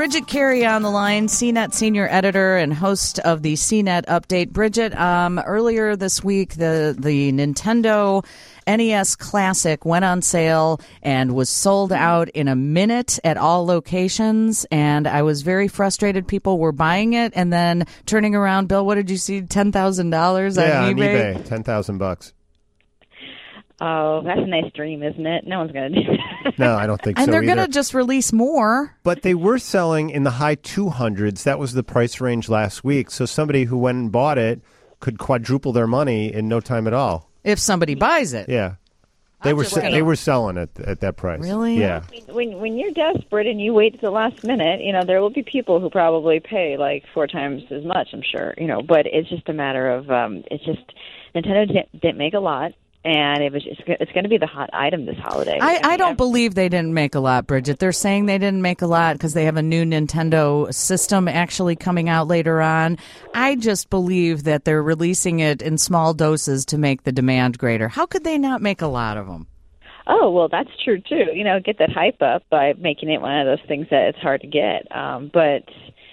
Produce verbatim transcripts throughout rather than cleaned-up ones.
Bridget Carey on the line, C net senior editor and host of the C net Update. Bridget, um, earlier this week, the, the Nintendo N E S Classic went on sale and was sold out in a minute at all locations, and I was very frustrated. People were buying it and then turning around. Bill, what did you see? ten thousand dollars on yeah, eBay? on eBay, ten thousand bucks. Oh, that's a nice dream, isn't it? No one's going to do that. No, I don't think and so they're either. going to just release more. But they were selling in the high two hundreds. That was the price range last week. So somebody who went and bought it could quadruple their money in no time at all. If somebody buys it. Yeah. They I'm were just se- gonna- they were selling it at that price. Really? Yeah. When when you're desperate and you wait to the last minute, you know, there will be people who probably pay like four times as much, I'm sure, you know, but it's just a matter of, um, it's just, Nintendo didn't, didn't make a lot. And it was it's, it's going to be the hot item this holiday. I, I mean, don't I've- believe they didn't make a lot, Bridget. They're saying they didn't make a lot because they have a new Nintendo system actually coming out later on. I just believe that they're releasing it in small doses to make the demand greater. How could they not make a lot of them? Oh, well, that's true, too. You know, get that hype up by making it one of those things that it's hard to get. Um, but...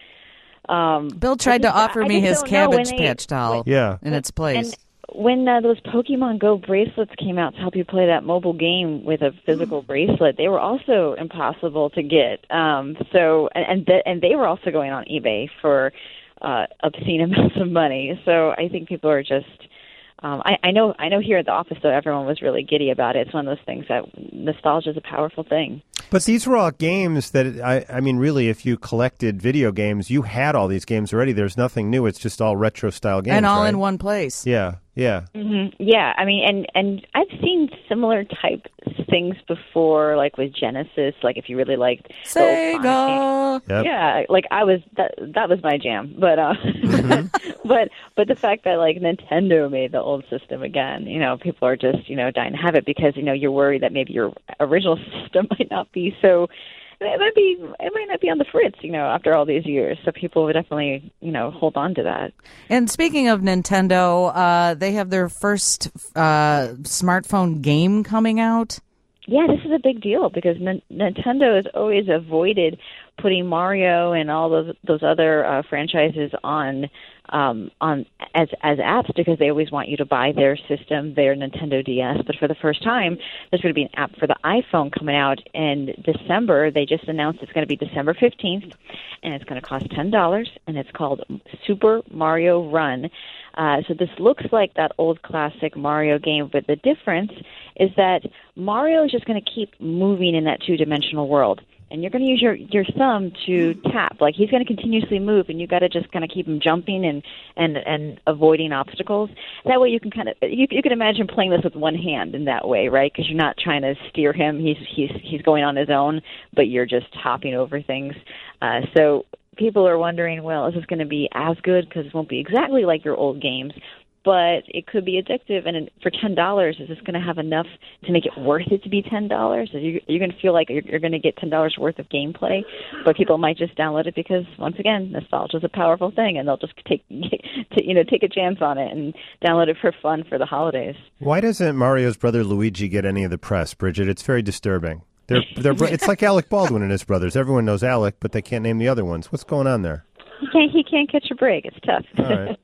Um, Bill tried just, to offer I me just his don't know when Cabbage they- Patch doll Yeah. in its place. And when uh, those Pokemon Go bracelets came out to help you play that mobile game with a physical bracelet, they were also impossible to get. Um, so, and and, th- and they were also going on eBay for uh, obscene amounts of money. So I think people are just. Um, I, I know. I know. Here at the office, though, everyone was really giddy about it. It's one of those things that nostalgia is a powerful thing. But these were all games that, I, I mean, really, if you collected video games, you had all these games already. There's nothing new. It's just all retro-style games, and all right? in one place. Yeah, yeah. Mm-hmm. Yeah, I mean, and and I've seen similar type things before, like with Genesis. Like if you really liked the old Sonic games. Sega. Yep. Yeah, like I was that that was my jam. But uh Mm-hmm. but but the fact that like Nintendo made the old system again, you know, people are just, you know, dying to have it because, you know, you're worried that maybe your original system might not be so it might be it might not be on the fritz, you know, after all these years. So people would definitely, you know, hold on to that. And speaking of Nintendo, uh, they have their first uh, smartphone game coming out. Yeah, this is a big deal because N- Nintendo has always avoided putting Mario and all those those other uh, franchises on um, on as as apps because they always want you to buy their system, their Nintendo D S. But for the first time, there's going to be an app for the iPhone coming out in December. They just announced it's going to be December fifteenth, and it's going to cost ten dollars, and it's called Super Mario Run. Uh, so this looks like that old classic Mario game, but the difference is that Mario is just going to keep moving in that two-dimensional world. And you're going to use your, your thumb to tap. Like, he's going to continuously move, and you got to just kind of keep him jumping and, and, and avoiding obstacles. That way you can kind of, you, you can imagine playing this with one hand in that way, right? Because you're not trying to steer him. He's, he's, he's going on his own, but you're just hopping over things. Uh, so people are wondering, well, is this going to be as good? Because it won't be exactly like your old games, but it could be addictive. And for ten dollars, is this going to have enough to make it worth it to be ten dollars? Are you, you're going to feel like you're, you're going to get ten dollars worth of gameplay, but people might just download it because, once again, nostalgia is a powerful thing, and they'll just take, you know, take a chance on it and download it for fun for the holidays. Why doesn't Mario's brother Luigi get any of the press, Bridget? It's very disturbing. They're, they're, it's like Alec Baldwin and his brothers. Everyone knows Alec, but they can't name the other ones. What's going on there? He can't. He can't catch a break. It's tough. All right.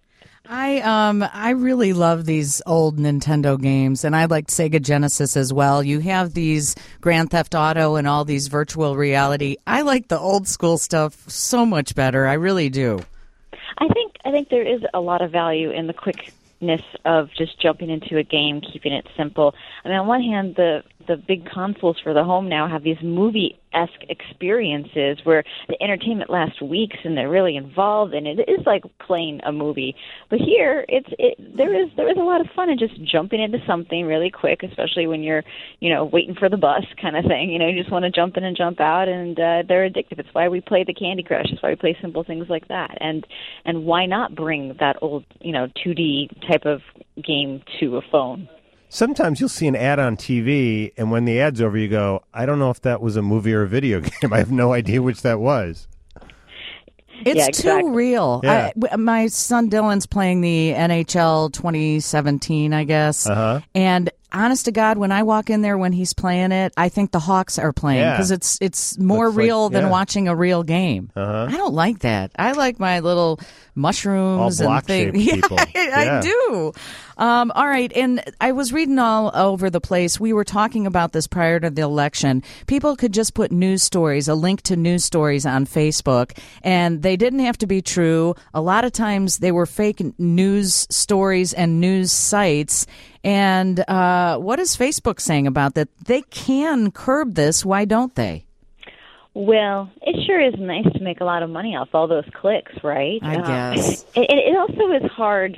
I um I really love these old Nintendo games, and I like Sega Genesis as well. You have these Grand Theft Auto and all these virtual reality. I like the old school stuff so much better. I really do. I think I think there is a lot of value in the quickness of just jumping into a game, keeping it simple. I mean, on one hand, the the big consoles for the home now have these movie-esque experiences where the entertainment lasts weeks and they're really involved, and it is like playing a movie. But here, it's it, there is there is a lot of fun in just jumping into something really quick, especially when you're you know waiting for the bus kind of thing. You know, you just want to jump in and jump out, and uh, they're addictive. It's why we play the Candy Crush. It's why we play simple things like that. And and why not bring that old you know two D type of game to a phone? Sometimes you'll see an ad on T V, and when the ad's over, you go, I don't know if that was a movie or a video game. I have no idea which that was. It's Yeah, exactly. too real. Yeah. I, w- my son Dylan's playing the N H L twenty seventeen, I guess, Uh-huh. and honest to God, when I walk in there when he's playing it, I think the Hawks are playing because Yeah. it's it's more Looks like- real than yeah. watching a real game. Uh-huh. I don't like that. I like my little mushrooms All and things. block-shaped people. Yeah, I, Yeah. I do. Um, all right, and I was reading all over the place. We were talking about this prior to the election. People could just put news stories, a link to news stories on Facebook, and they didn't have to be true. A lot of times they were fake news stories and news sites. And uh, what is Facebook saying about that? They can curb this. Why don't they? Well, it sure is nice to make a lot of money off all those clicks, right? I Um, guess. It, it also is hard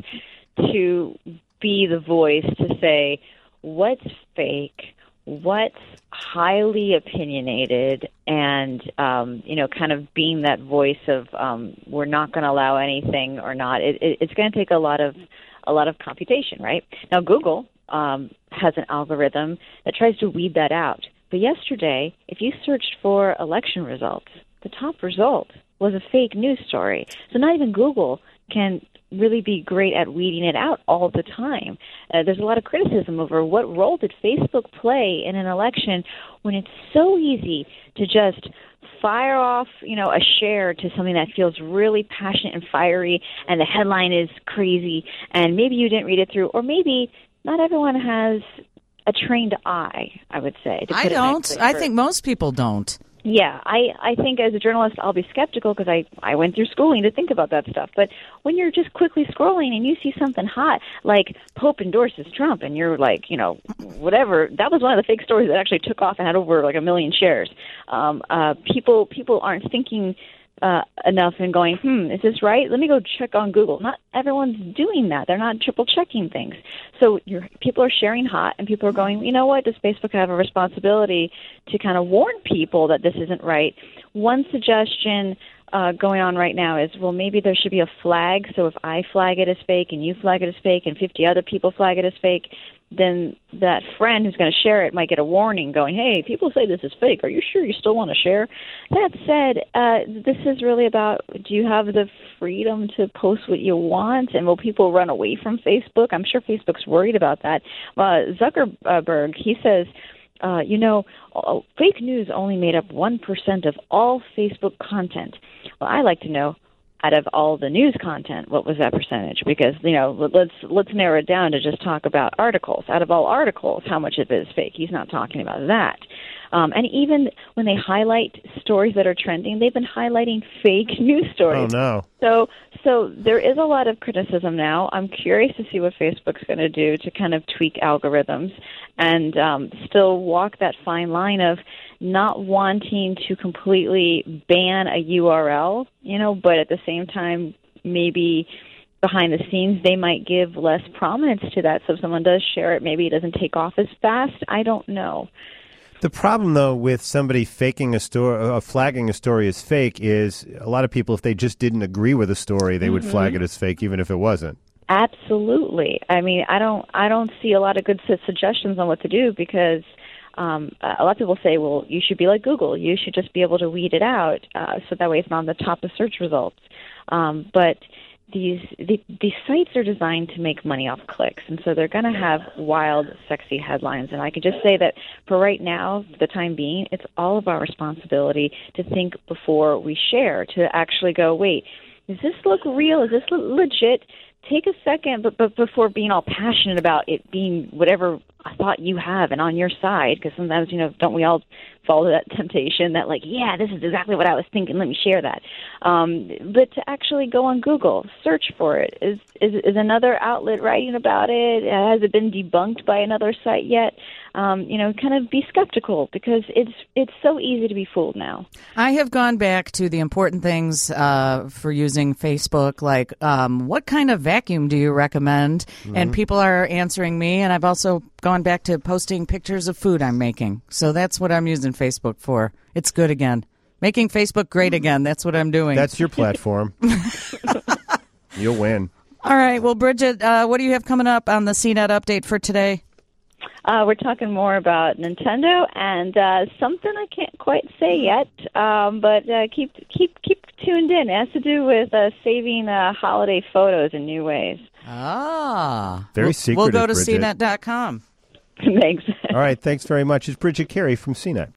to be the voice to say what's fake, what's highly opinionated, and um, you know, kind of being that voice of um, we're not going to allow anything or not. It, it, it's going to take a lot of a lot of computation, right? Now, Google um, has an algorithm that tries to weed that out. But yesterday, if you searched for election results, the top result was a fake news story. So not even Google can really be great at weeding it out all the time. Uh, there's a lot of criticism over what role did Facebook play in an election when it's so easy to just fire off, you know, a share to something that feels really passionate and fiery, and the headline is crazy, and maybe you didn't read it through, or maybe not everyone has a trained eye, I would say. to I put it don't. nicely. I For- think most people don't. Yeah, I, I think as a journalist I'll be skeptical because I, I went through schooling to think about that stuff. But when you're just quickly scrolling and you see something hot like Pope endorses Trump and you're like, you know, whatever, that was one of the fake stories that actually took off and had over like a million shares. Um, uh, people people aren't thinking uh, enough and going, hmm, is this right? Let me go check on Google. Not everyone's doing that. They're not triple checking things. So you're, people are sharing hot, and people are going, you know what, does Facebook have a responsibility to kind of warn people that this isn't right? One suggestion uh, going on right now is, well, maybe there should be a flag. So if I flag it as fake and you flag it as fake and fifty other people flag it as fake, then that friend who's going to share it might get a warning going, hey, people say this is fake. Are you sure you still want to share? That said, uh, this is really about, do you have the freedom to post what you want? And will people run away from Facebook? I'm sure Facebook's worried about that. Uh, Zuckerberg, he says, uh, you know, uh, fake news only made up one percent of all Facebook content. Well, I like to know, out of all the news content, what was that percentage? Because, you know, let's let's narrow it down to just talk about articles. Out of all articles, how much of it is fake? He's not talking about that. Um, and even when they highlight stories that are trending, they've been highlighting fake news stories. Oh, no. So, so there is a lot of criticism now. I'm curious to see what Facebook's going to do to kind of tweak algorithms and um, still walk that fine line of not wanting to completely ban a U R L, you know, but at the same time, maybe behind the scenes, they might give less prominence to that. So if someone does share it, maybe it doesn't take off as fast. I don't know. The problem, though, with somebody faking a story, uh, flagging a story as fake, is a lot of people, if they just didn't agree with a story, they mm-hmm. would flag it as fake, even if it wasn't. Absolutely. I mean, I don't, I don't see a lot of good su- suggestions on what to do because um, a lot of people say, well, you should be like Google. You should just be able to weed it out, uh, so that way it's not on the top of search results. Um, but these the, these sites are designed to make money off clicks, and so they're going to have wild, sexy headlines. And I can just say that for right now, for the time being, it's all of our responsibility to think before we share, to actually go, wait, does this look real? Is this legit? Take a second, but, but before being all passionate about it being whatever thought you have and on your side, because sometimes, you know, don't we all fall to that temptation that, like, yeah, this is exactly what I was thinking, let me share that. Um, but to actually go on Google, search for it. Is, is, is another outlet writing about it? Has it been debunked by another site yet? Um, you know, kind of be skeptical because it's it's so easy to be fooled now. I have gone back to the important things uh, for using Facebook, like um, what kind of vacuum do you recommend? Mm-hmm. And people are answering me, and I've also gone back to posting pictures of food I'm making. So that's what I'm using Facebook for. It's good again. Making Facebook great again. That's what I'm doing. That's your platform. You'll win. All right. Well, Bridget, uh, what do you have coming up on the C net update for today? Uh, we're talking more about Nintendo and uh, something I can't quite say yet, um, but uh, keep keep keep tuned in. It has to do with uh, saving uh, holiday photos in new ways. Ah, very we'll, secretive. We'll go to Bridget. C net dot com. Thanks. All right, thanks very much. It's Bridget Carey from C net.